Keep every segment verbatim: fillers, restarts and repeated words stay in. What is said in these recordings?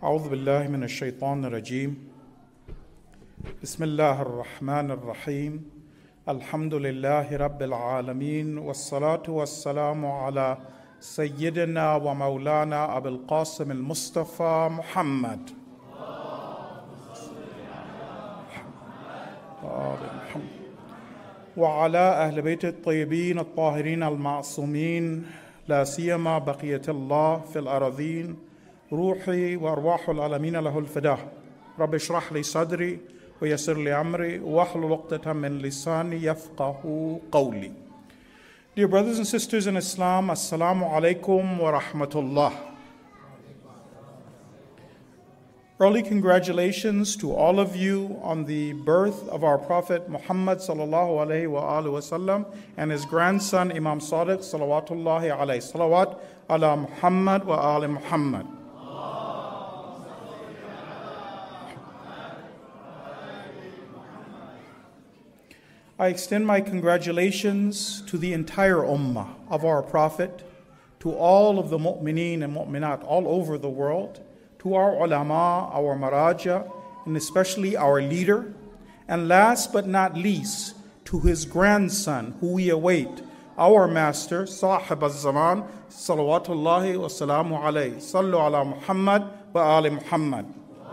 أعوذ بالله من الشيطان الرجيم بسم الله الرحمن الرحيم الحمد لله رب العالمين والصلاة والسلام على سيدنا ومولانا أبي القاسم المصطفى محمد وعلى أهل بيت الطيبين الطاهرين المعصومين لا سيما بقية الله في الأراضين روحي وأرواح العالمين له الفداء رب اشرح لي صدري ويسر لي أمري واحلل عقدة من لساني يفقه قولي. Dear brothers and sisters in Islam, Assalamu alaikum wa rahmatullah. Early congratulations to all of you on the birth of our Prophet Muhammad sallallahu alayhi wa alihi wa sallam and his grandson Imam Sadiq salawatullahi alayhi. Salawat ala Muhammad wa ali Muhammad. I extend my congratulations to the entire ummah of our Prophet, to all of the mu'mineen and mu'minat all over the world, to our ulama, our maraja, and especially our leader, and last but not least, to his grandson, who we await, our master, Sahib al-Zaman, salawatullahi wa salamu alayhi. Sallu ala Muhammad wa ali Muhammad.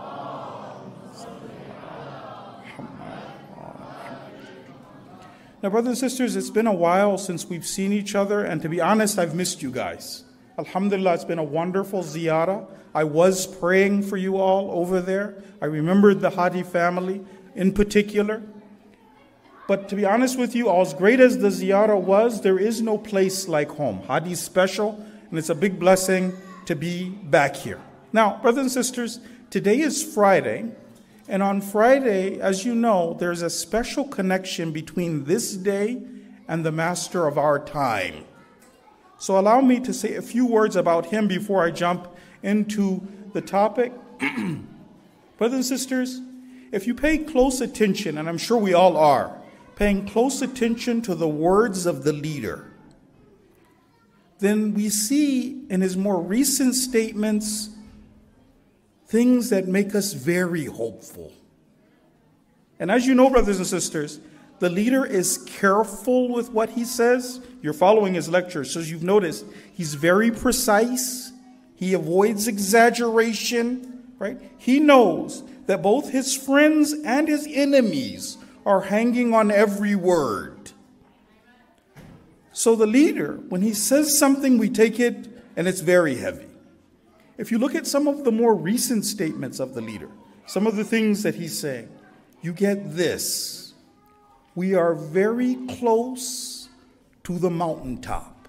Now, brothers and sisters, it's been a while since we've seen each other, and to be honest, I've missed you guys. Alhamdulillah, it's been a wonderful ziyarah. I was praying for you all over there. I remembered the Hadi family in particular. But to be honest with you, as great as the ziyarah was, there is no place like home. Hadi's special, and it's a big blessing to be back here. Now, brothers and sisters, today is Friday. And on Friday, as you know, there's a special connection between this day and the master of our time. So allow me to say a few words about him before I jump into the topic. Brothers and sisters, if you pay close attention, and I'm sure we all are, paying close attention to the words of the leader, then we see in his more recent statements things that make us very hopeful. And as you know, brothers and sisters, the leader is careful with what he says. You're following his lectures, so as you've noticed, he's very precise. He avoids exaggeration, right? He knows that both his friends and his enemies are hanging on every word. So the leader, when he says something, we take it and it's very heavy. If you look at some of the more recent statements of the leader, some of the things that he's saying, you get this. We are very close to the mountaintop.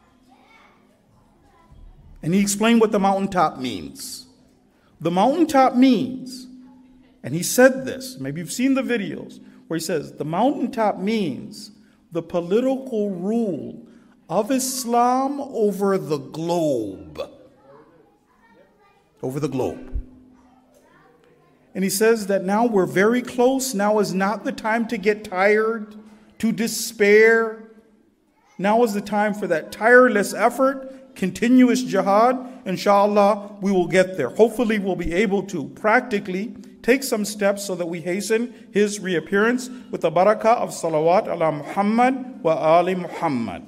And he explained what the mountaintop means. The mountaintop means, and he said this, maybe you've seen the videos, where he says, the mountaintop means the political rule of Islam over the globe. Over the globe. And he says that now we're very close. Now is not the time to get tired, to despair. Now is the time for that tireless effort, continuous jihad. Inshallah, we will get there. Hopefully, we'll be able to practically take some steps so that we hasten his reappearance with the barakah of salawat ala Muhammad wa ali Muhammad.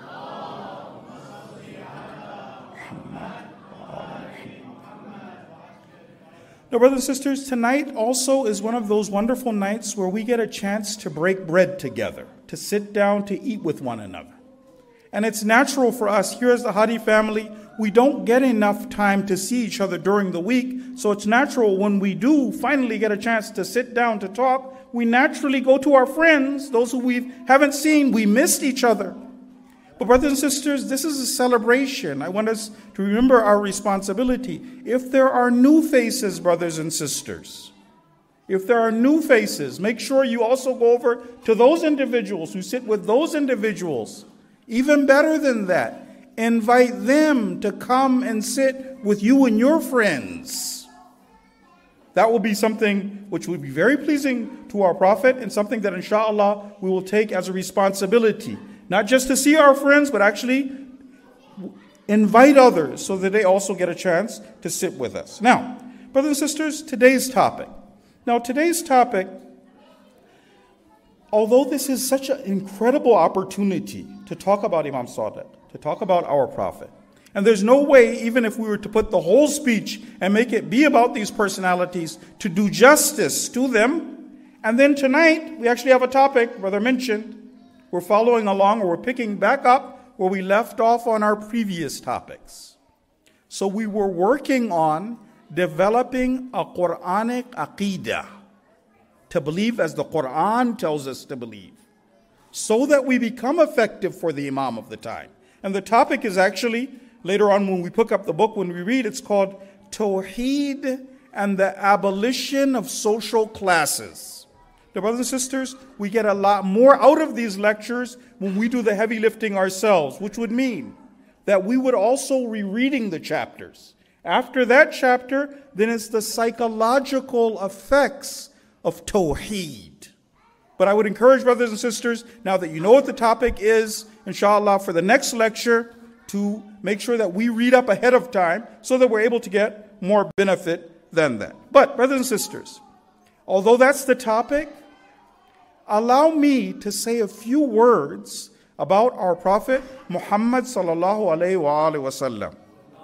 Now, brothers and sisters, tonight also is one of those wonderful nights where we get a chance to break bread together, to sit down to eat with one another. And it's natural for us here as the Hadi family, we don't get enough time to see each other during the week. So it's natural when we do finally get a chance to sit down to talk, we naturally go to our friends, those who we haven't seen, we missed each other. But brothers and sisters, this is a celebration. I want us to remember our responsibility. If there are new faces, brothers and sisters, if there are new faces, make sure you also go over to those individuals who sit with those individuals. Even better than that, invite them to come and sit with you and your friends. That will be something which would be very pleasing to our Prophet and something that inshallah we will take as a responsibility. Not just to see our friends, but actually invite others so that they also get a chance to sit with us. Now, Brothers and sisters, today's topic. Now, today's topic, although this is such an incredible opportunity to talk about Imam Sadiq, to talk about our Prophet, and there's no way, even if we were to put the whole speech and make it be about these personalities, to do justice to them. And then tonight, we actually have a topic, Brother mentioned. We're following along, or we're picking back up where we left off on our previous topics. So we were working on developing a Quranic aqeedah, to believe as the Quran tells us to believe, so that we become effective for the Imam of the time. And the topic is actually, later on when we pick up the book, when we read, it's called Tawheed and the Abolition of Social Classes. Now, brothers and sisters, we get a lot more out of these lectures when we do the heavy lifting ourselves, which would mean that we would also be reading the chapters. After that chapter, then it's the psychological effects of Tawheed. But I would encourage brothers and sisters, now that you know what the topic is, inshallah, for the next lecture, to make sure that we read up ahead of time so that we're able to get more benefit than that. But, brothers and sisters, although that's the topic, allow me to say a few words about our Prophet Muhammad sallallahu alayhi wa alihi wa sallam.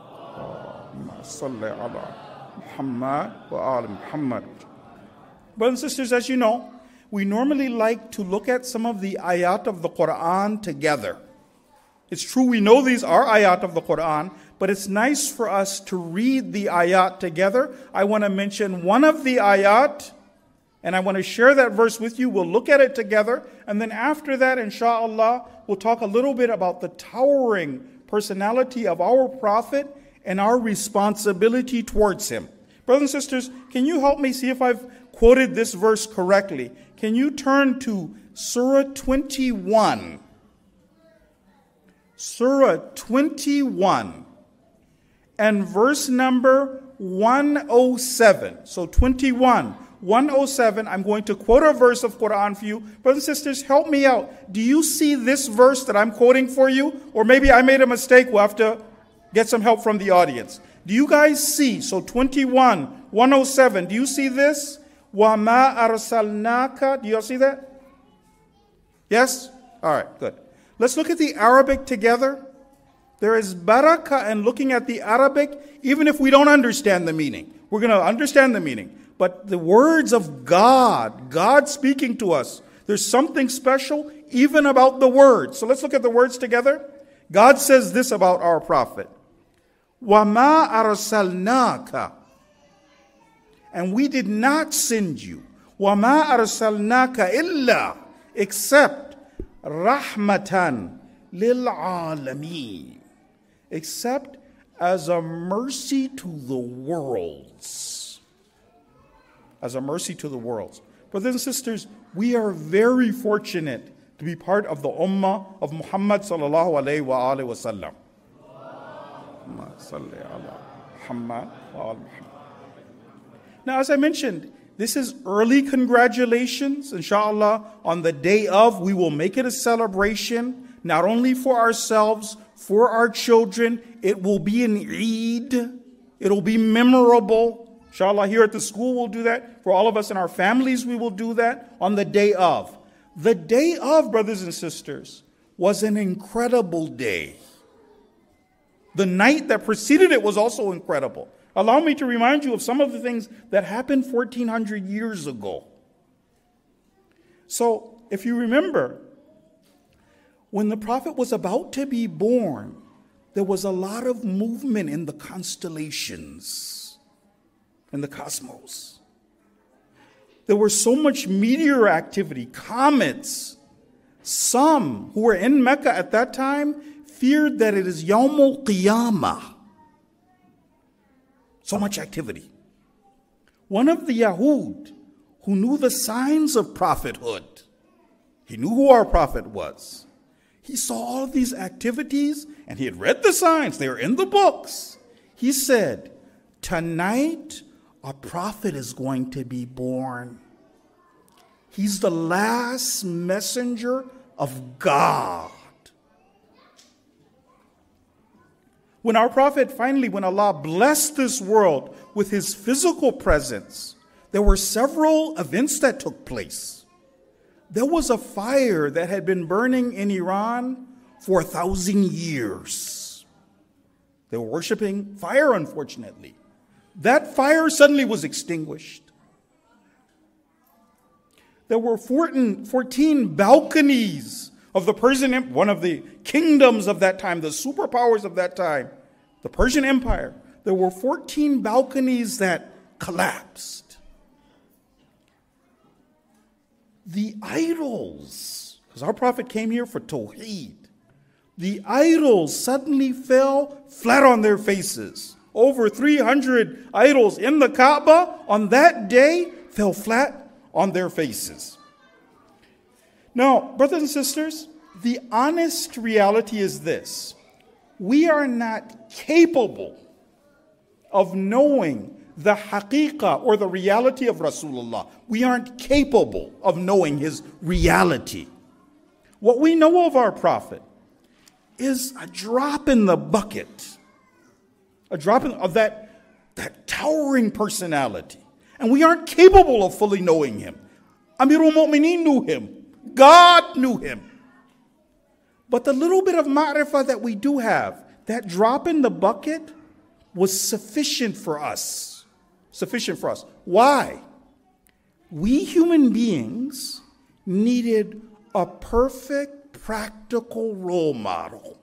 Muhammad wa ali Muhammad. Brothers and sisters, as you know, we normally like to look at some of the ayat of the Quran together. It's true we know these are ayat of the Quran, but it's nice for us to read the ayat together. I want to mention one of the ayat, and I want to share that verse with you. We'll look at it together, and then after that, inshallah, we'll talk a little bit about the towering personality of our Prophet and our responsibility towards him. Brothers and sisters, can you help me see if I've quoted this verse correctly? Can you turn to Surah twenty-one? Surah twenty-one and verse number one oh seven. So twenty-one, one oh seven, I'm going to quote a verse of Quran for you. Brothers and sisters, help me out. Do you see this verse that I'm quoting for you? Or maybe I made a mistake. We'll have to get some help from the audience. Do you guys see? So twenty-one, one oh seven, do you see this? وَمَا أَرْسَلْنَاكَ. Do you all see that? Yes? All right, good. Let's look at the Arabic together. There is barakah in looking at the Arabic, even if we don't understand the meaning. We're going to understand the meaning. But the words of God, God speaking to us, there's something special even about the words. So let's look at the words together. God says this about our Prophet. وَمَا أَرْسَلْنَاكَ. And we did not send you. وَمَا أَرْسَلْنَاكَ إِلَّا. Except rahmatan lil alameen, except as a mercy to the worlds. As a mercy to the worlds. Brothers and sisters, we are very fortunate to be part of the ummah of Muhammad sallallahu alayhi wa alihi wa sallam. Now, as I mentioned, this is early congratulations, inshallah. On the day of, we will make it a celebration, not only for ourselves, for our children. It will be an Eid. It'll be memorable. Inshallah, here at the school we'll do that. For all of us and our families, we will do that on the day of. The day of, brothers and sisters, was an incredible day. The night that preceded it was also incredible. Allow me to remind you of some of the things that happened fourteen hundred years ago. So, if you remember, when the Prophet was about to be born, there was a lot of movement in the constellations, in the cosmos. There was so much meteor activity, comets. Some who were in Mecca at that time feared that it is Yawmul Qiyamah. So much activity. One of the Yahud who knew the signs of prophethood, he knew who our prophet was. He saw all of these activities and he had read the signs. They were in the books. He said, tonight a prophet is going to be born. He's the last messenger of God. When our Prophet finally, when Allah blessed this world with his physical presence, there were several events that took place. There was a fire that had been burning in Iran for a thousand years. They were worshiping fire, unfortunately. That fire suddenly was extinguished. There were fourteen, fourteen balconies of the Persian Empire, one of the kingdoms of that time, the superpowers of that time, the Persian Empire. There were fourteen balconies that collapsed. The idols, because our Prophet came here for Tawheed, the idols suddenly fell flat on their faces. Over three hundred idols in the Kaaba on that day fell flat on their faces. Now, brothers and sisters, the honest reality is this. We are not capable of knowing the haqiqah or the reality of Rasulullah. We aren't capable of knowing his reality. What we know of our Prophet is a drop in the bucket, a drop in, of that, that towering personality. And we aren't capable of fully knowing him. Amirul Mu'mineen knew him. God knew him. But the little bit of ma'rifah that we do have, that drop in the bucket, was sufficient for us. Sufficient for us. Why? We human beings needed a perfect, practical role model.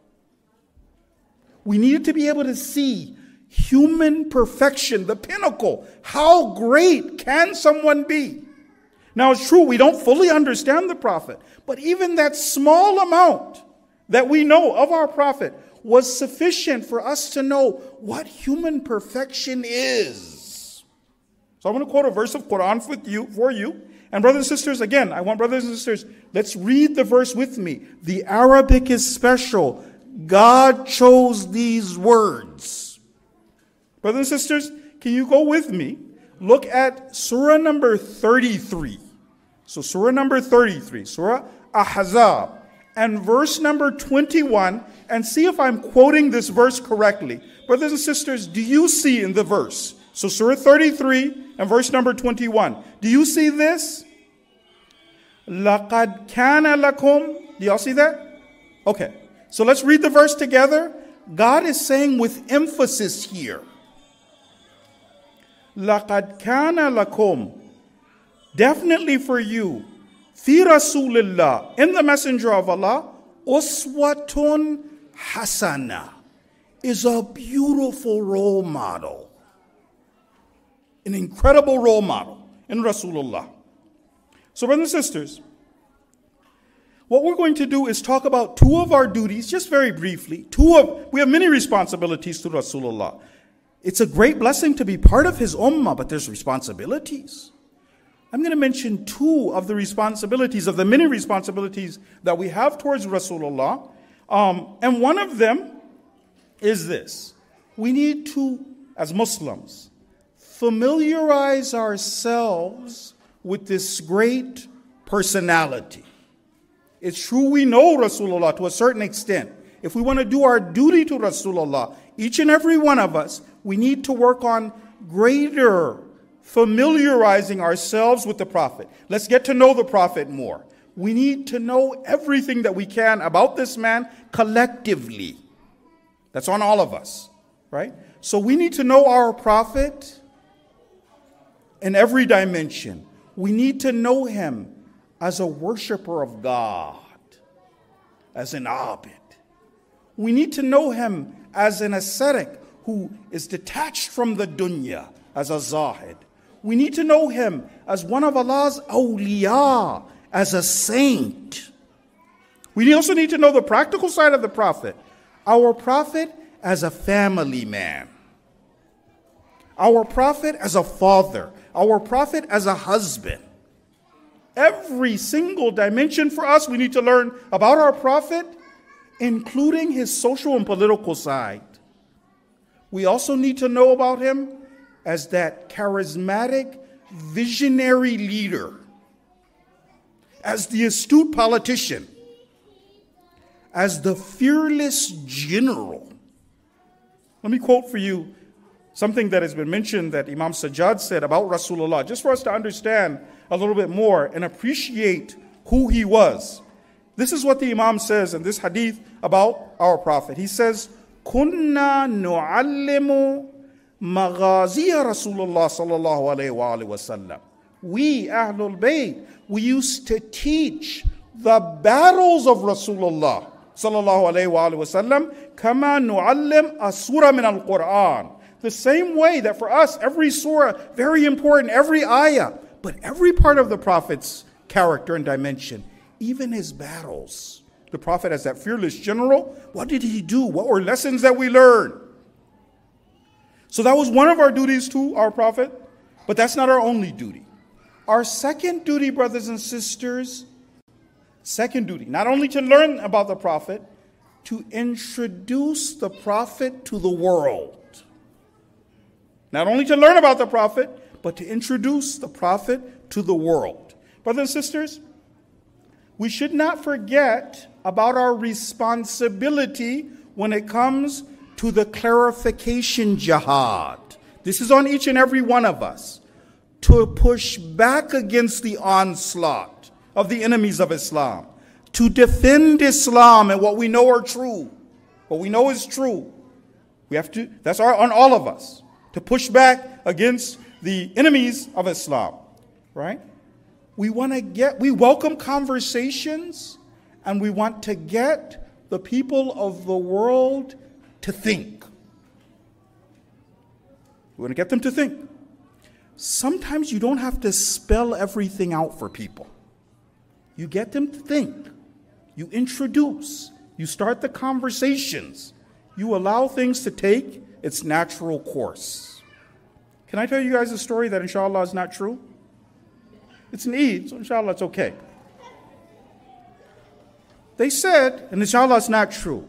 We needed to be able to see human perfection, the pinnacle. How great can someone be? Now, it's true, we don't fully understand the Prophet, but even that small amount that we know of our Prophet was sufficient for us to know what human perfection is. So I'm going to quote a verse of Quran with you, for you. And brothers and sisters, again, I want brothers and sisters, let's read the verse with me. The Arabic is special. God chose these words. Brothers and sisters, can you go with me? Look at Surah number thirty-three. So Surah number thirty-three, Surah Ahzab, and verse number twenty-one, and see if I'm quoting this verse correctly. Brothers and sisters, do you see in the verse? So Surah thirty-three and verse number twenty-one. Do you see this? لَقَدْ كَانَ لَكُمْ. Do y'all see that? Okay. So let's read the verse together. God is saying with emphasis here. لَقَدْ كَانَ لَكُمْ. Definitely for you. فِي رَسُولِ اللَّهِ. In the messenger of Allah. Uswatun hasana. Is a beautiful role model. An incredible role model in Rasulullah. So brothers and sisters, what we're going to do is talk about two of our duties, just very briefly. Two of, we have many responsibilities to Rasulullah. It's a great blessing to be part of his ummah, but there's responsibilities. I'm going to mention two of the responsibilities, of the many responsibilities that we have towards Rasulullah. Um, and one of them is this. We need to, as Muslims, familiarize ourselves with this great personality. It's true we know Rasulullah to a certain extent. If we want to do our duty to Rasulullah, each and every one of us, we need to work on greater familiarizing ourselves with the Prophet. Let's get to know the Prophet more. We need to know everything that we can about this man collectively. That's on all of us, right? So we need to know our Prophet in every dimension. We need to know him as a worshiper of God, as an abid. We need to know him as an ascetic who is detached from the dunya, as a zahid. We need to know him as one of Allah's awliya, as a saint. We also need to know the practical side of the Prophet. Our Prophet as a family man. Our Prophet as a father. Our Prophet as a husband. Every single dimension for us, we need to learn about our Prophet, including his social and political side. We also need to know about him as that charismatic, visionary leader, as the astute politician, as the fearless general, Let me quote for you something that has been mentioned that Imam Sajjad said about Rasulullah, just for us to understand a little bit more and appreciate who he was. This is what the Imam says in this hadith about our Prophet. He says, Kunna nu'allimu maghaziya Rasulullah sallallahu alayhi wa alayhi wa sallam. We, Ahlul Bayt, we used to teach the battles of Rasulullah sallallahu alayhi wa alayhi wa sallam kama nu'allim a surah min al-Quran. The same way that for us, every surah, very important, every ayah, but every part of the Prophet's character and dimension, even his battles. The Prophet as that fearless general, what did he do? What were lessons that we learned? So that was one of our duties to our Prophet, but that's not our only duty. Our second duty, brothers and sisters, second duty, not only to learn about the Prophet, to introduce the Prophet to the world. Not only to learn about the Prophet, but to introduce the Prophet to the world. Brothers and sisters, we should not forget about our responsibility when it comes to the clarification jihad. This is on each and every one of us, to push back against the onslaught of the enemies of Islam, to defend Islam and what we know are true, what we know is true. We have to, that's our, on all of us, to push back against the enemies of Islam, right? We want to get, we welcome conversations, and we want to get the people of the world to think. We want to get them to think. Sometimes you don't have to spell everything out for people. You get them to think. You introduce. You start the conversations. You allow things to take its natural course. Can I tell you guys a story that inshallah is not true? It's an Eid, so inshallah it's okay. They said, and inshallah it's not true,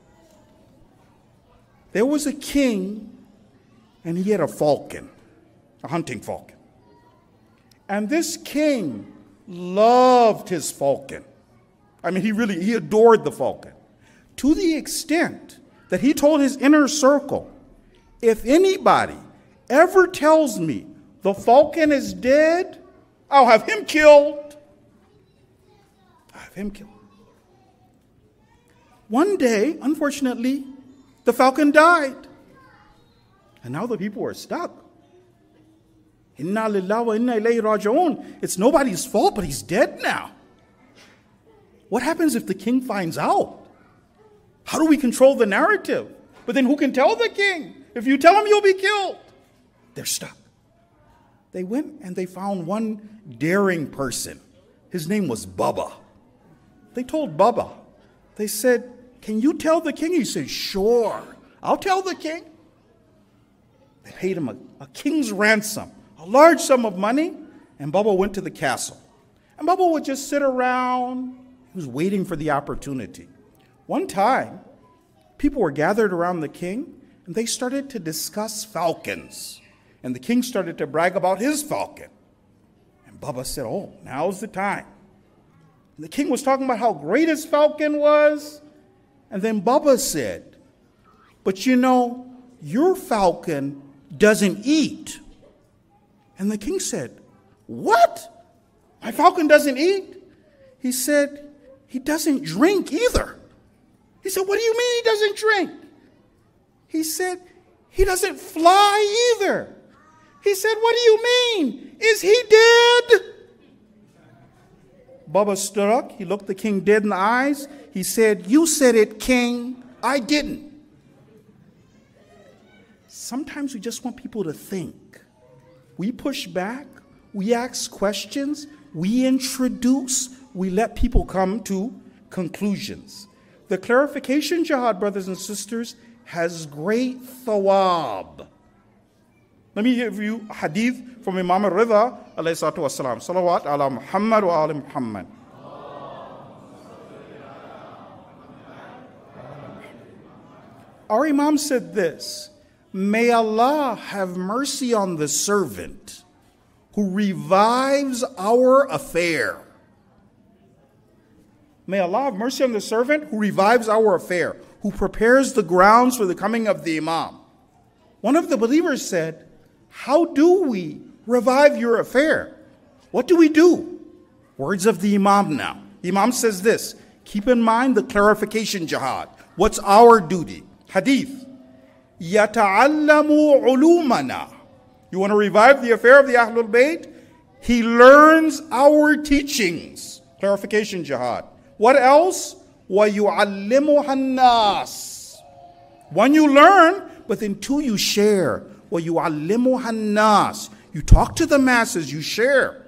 there was a king and he had a falcon, a hunting falcon. And this king loved his falcon. I mean, he really, he adored the falcon. To the extent that he told his inner circle, if anybody ever tells me the falcon is dead, I'll have him killed. I'll have him killed. One day, unfortunately, the falcon died. And now the people are stuck. Inna lillahi wa inna ilayhi raji'un. It's nobody's fault, but he's dead now. What happens if the king finds out? How do we control the narrative? But then who can tell the king? If you tell him, you'll be killed. They're stuck. They went and they found one daring person. His name was Bubba. They told Bubba, they said, can you tell the king? He said, sure, I'll tell the king. They paid him a, a king's ransom, a large sum of money, and Bubba went to the castle. And Bubba would just sit around. He was waiting for the opportunity. One time, people were gathered around the king, and they started to discuss falcons. And the king started to brag about his falcon. And Bubba said, oh, now's the time. And the king was talking about how great his falcon was. And then Bubba said, but you know, your falcon doesn't eat. And the king said, what? My falcon doesn't eat? He said, he doesn't drink either. He said, what do you mean he doesn't drink? He said, he doesn't fly either. He said, what do you mean? Is he dead? Bubba stood up. He looked the king dead in the eyes. He said, you said it, king. I didn't. Sometimes we just want people to think. We push back. We ask questions. We introduce. We let people come to conclusions. The clarification jihad, brothers and sisters, has great thawab. Let me give you a hadith from Imam al-Ridha, alayhi salatu wasalam. Salawat ala Muhammad wa ala Muhammad. Our Imam said this, may Allah have mercy on the servant who revives our affair. May Allah have mercy on the servant who revives our affair, who prepares the grounds for the coming of the Imam. One of the believers said, how do we revive your affair? What do we do? Words of the Imam now. The Imam says this, keep in mind the clarification jihad. What's our duty? Hadith. يَتَعَلَّمُ عُلُومَنَا. You want to revive the affair of the Ahlul Bayt? He learns our teachings. Clarification jihad. What else? وَيُعَلِّمُهَا النَّاسِ. One, you learn, but then two, you share. وَيُعَلِّمُهَا النَّاسِ. You talk to the masses, you share.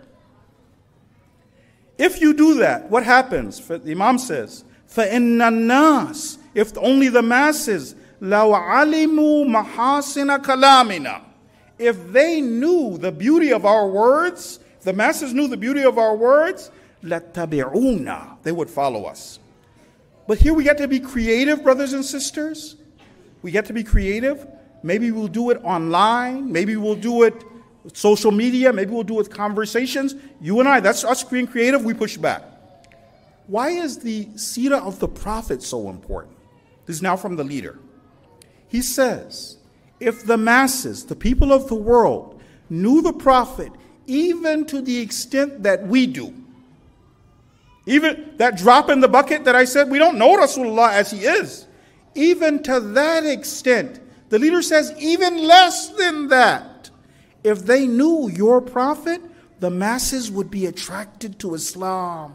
If you do that, what happens? The Imam says, فَإِنَّ النَّاسِ. If only the masses, لَوْ عَلِمُوا مَحَاسِنَ كَلَامِنَا. If they knew the beauty of our words, if the masses knew the beauty of our words, لَتَّبِعُونَا. They would follow us. But here we get to be creative, brothers and sisters. We get to be creative. Maybe we'll do it online. Maybe we'll do it with social media. Maybe we'll do it with conversations. You and I, that's us being creative, we push back. Why is the seerah of the Prophet so important? This is now from the leader. He says, if the masses, the people of the world, knew the Prophet even to the extent that we do, even that drop in the bucket that I said, we don't know Rasulullah as he is. Even to that extent, the leader says, even less than that. If they knew your Prophet, the masses would be attracted to Islam.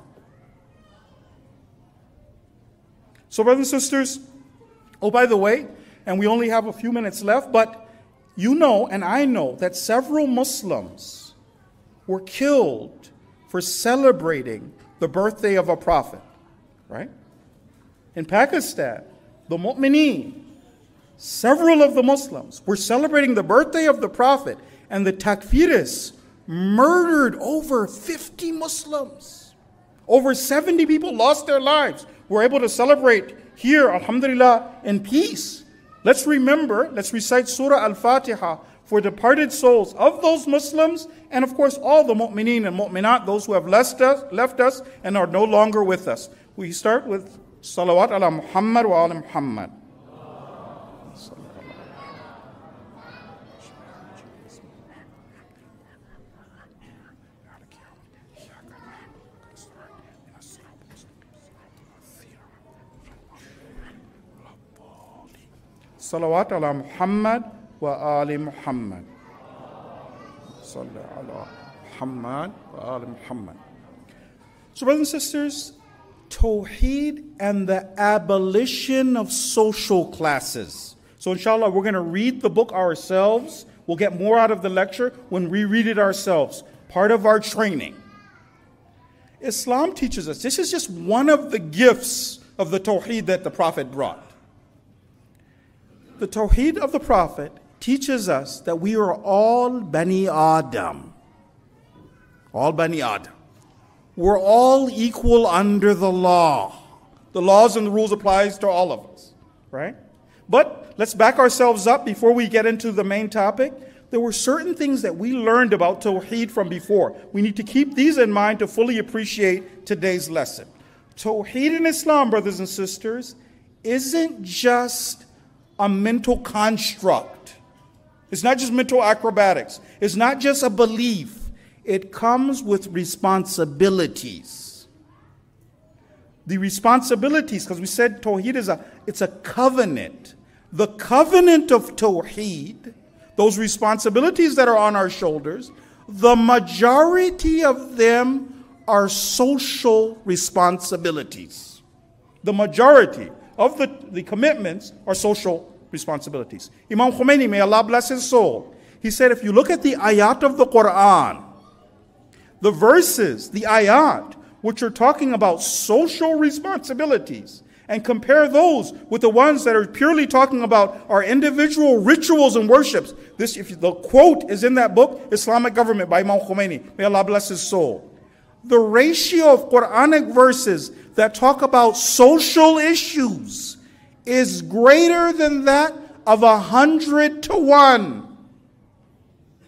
So, brothers and sisters, oh, by the way, and we only have a few minutes left, but you know and I know that several Muslims were killed for celebrating the birthday of a prophet, right? In Pakistan, the Mu'mineen, several of the Muslims were celebrating the birthday of the Prophet, and the Takfirists murdered over fifty Muslims. Over seventy people lost their lives. We're able to celebrate here, alhamdulillah, in peace. Let's remember, let's recite Surah Al-Fatiha for departed souls of those Muslims, and of course all the mu'mineen and mu'minat, those who have left us, left us and are no longer with us. We start with Salawat ala Muhammad wa ala Muhammad. Salawat ala Muhammad wa ali Muhammad. Salli ala Muhammad wa ali Muhammad. So, brothers and sisters, Tawheed and the abolition of social classes. So, inshallah, we're going to read the book ourselves. We'll get more out of the lecture when we read it ourselves. Part of our training. Islam teaches us, this is just one of the gifts of the Tawheed that the Prophet brought. The Tawheed of the Prophet teaches us that we are all Bani Adam. All Bani Adam. We're all equal under the law. The laws and the rules applies to all of us, right? But let's back ourselves up before we get into the main topic. There were certain things that we learned about Tawheed from before. We need to keep these in mind to fully appreciate today's lesson. Tawheed in Islam, brothers and sisters, isn't just a mental construct. It's not just mental acrobatics. It's not just a belief. It comes with responsibilities. The responsibilities, because we said Tawheed is a, it's a covenant. The covenant of Tawheed, those responsibilities that are on our shoulders, the majority of them are social responsibilities. The majority of the, the commitments are social responsibilities. Imam Khomeini, may Allah bless his soul, he said if you look at the ayat of the Quran, the verses, the ayat, which are talking about social responsibilities, and compare those with the ones that are purely talking about our individual rituals and worships. This, if the quote is in that book, Islamic Government by Imam Khomeini, may Allah bless his soul. The ratio of Quranic verses that talk about social issues is greater than that of a hundred to one.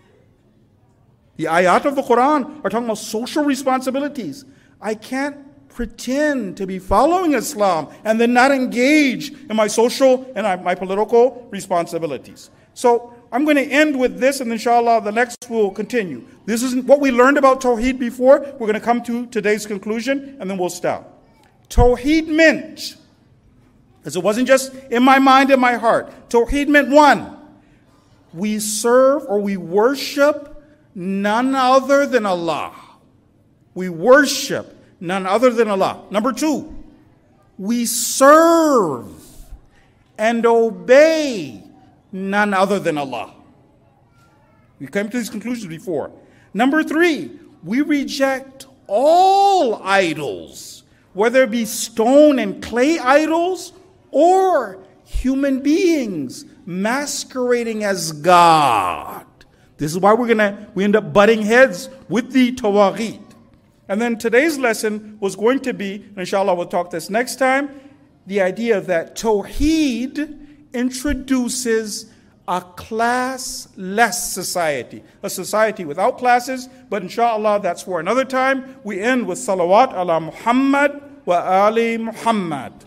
The ayat of the Quran are talking about social responsibilities. I can't pretend to be following Islam and then not engage in my social and my political responsibilities. So I'm going to end with this, and inshallah the next will continue. This is what we learned about Tawheed before. We're going to come to today's conclusion, and then we'll stop. Tawheed meant, because it wasn't just in my mind and my heart. Tawheed meant, one, we serve or we worship none other than Allah. We worship none other than Allah. Number two, we serve and obey none other than Allah. We came to these conclusions before. Number three, we reject all idols, whether it be stone and clay idols or human beings masquerading as God. This is why we're gonna we end up butting heads with the Tawaghit. And then today's lesson was going to be, and inshallah we'll talk this next time, the idea that Tawheed introduces a class-less society, a society without classes, but inshallah that's for another time. We end with salawat ala Muhammad wa ali Muhammad.